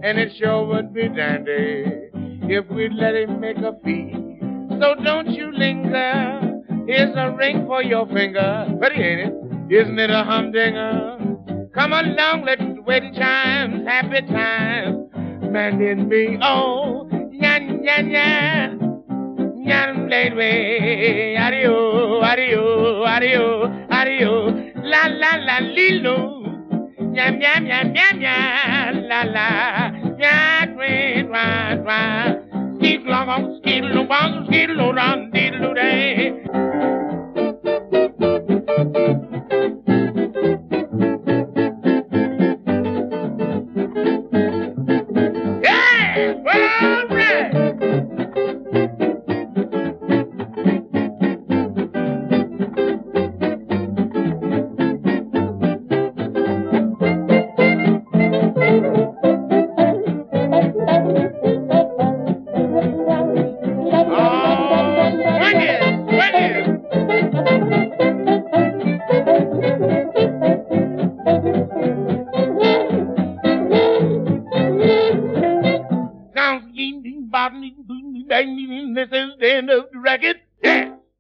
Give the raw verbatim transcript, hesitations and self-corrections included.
and it sure would be dandy if we'd let him make a fee. So don't you linger, here's a ring for your finger. Pretty, ain't it? Isn't it a humdinger? Come along, let's wedding chimes, happy times, man in me. Oh, yan, yan, yan, yan, lady, adio, adio, adio, adio, la, la, la, lilo, yam, yam, yam, yam, yam, la, la, yam, twin, twa, twa, skeet, long, skeet, long, skeet, long,